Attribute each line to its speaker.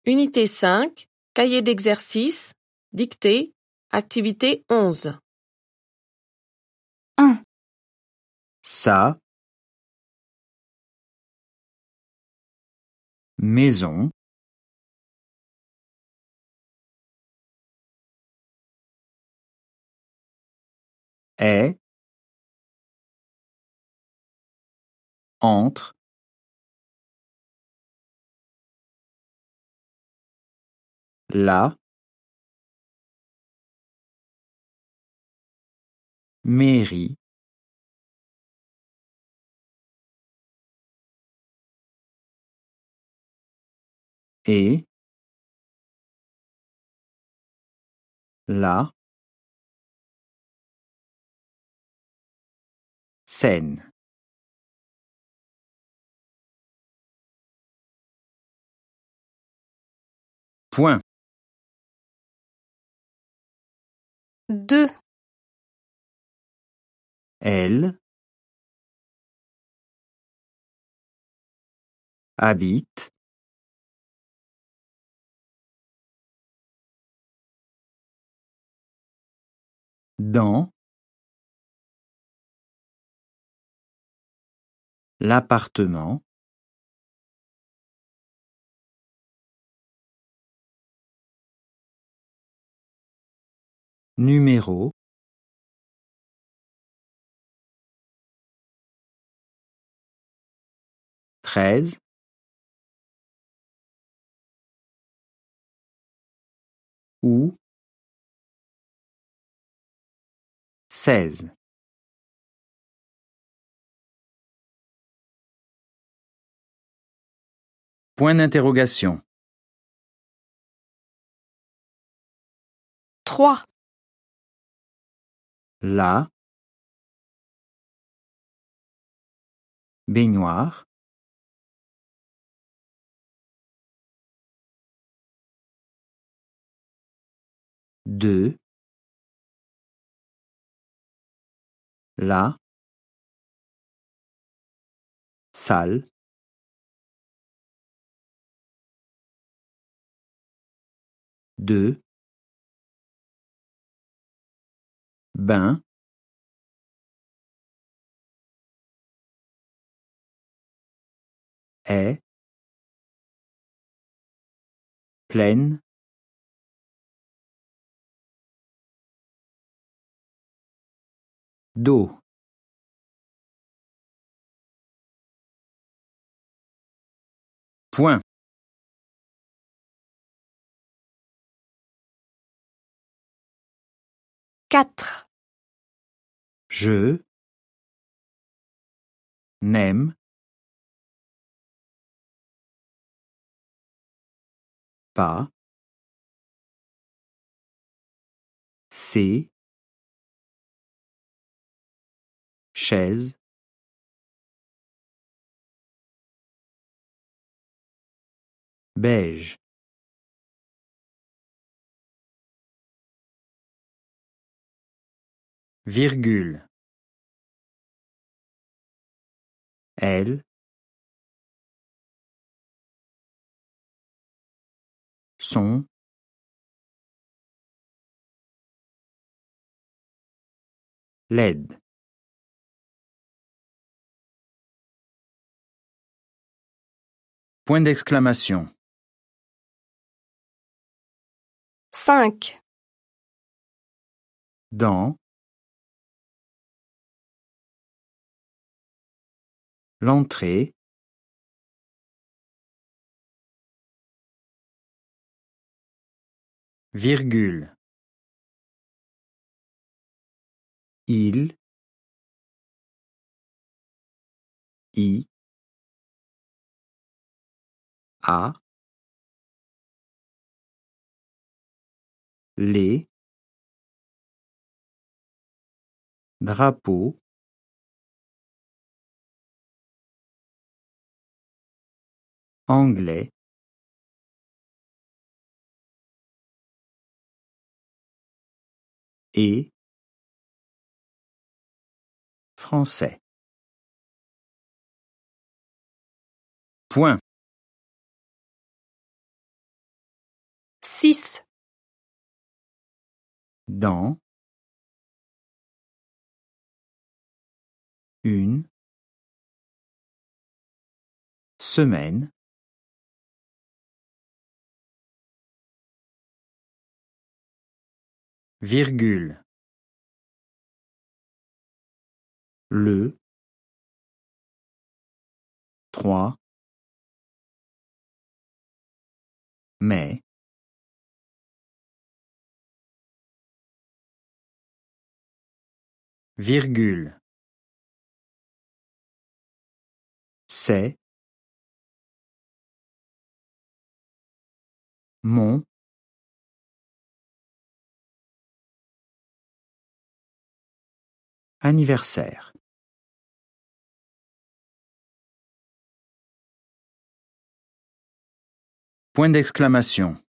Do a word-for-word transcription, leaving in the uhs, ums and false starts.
Speaker 1: Unité cinq, cahier d'exercice, dictée, activité onze.
Speaker 2: un,
Speaker 3: sa maison est entre la mairie et la Seine. Point.
Speaker 2: deux,
Speaker 3: Elle habite dans l'appartement numéro treize ou seize. Point d'interrogation.
Speaker 2: trois,
Speaker 3: La baignoire de la salle de bain est pleine d'eau. Point.
Speaker 2: quatre,
Speaker 3: Je n'aime pas ces chaises beige. Virgule. Elle sont laides. Point d'exclamation.
Speaker 2: cinq,
Speaker 3: Dans l'entrée virgule. Il y a les drapeaux anglais et français. Point.
Speaker 2: six,
Speaker 3: dans, une, semaine, virgule, le, trois, mai, virgule, c'est, mon, anniversaire. Point d'exclamation.